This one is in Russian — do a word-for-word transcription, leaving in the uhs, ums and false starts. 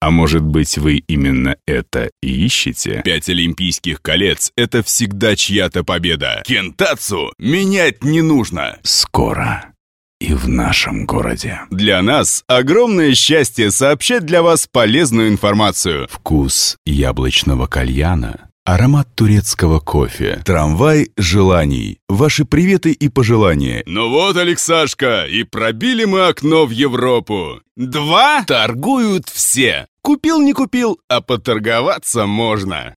А может быть, вы именно это и ищете? Пять олимпийских колец — это всегда чья-то победа. Кентацу менять не нужно. Скоро. И в нашем городе. Для нас огромное счастье сообщать для вас полезную информацию. Вкус яблочного кальяна, аромат турецкого кофе, трамвай желаний, ваши приветы и пожелания. Ну вот, Алексашка, и пробили мы окно в Европу. Два торгуют все. Купил, не купил, а поторговаться можно.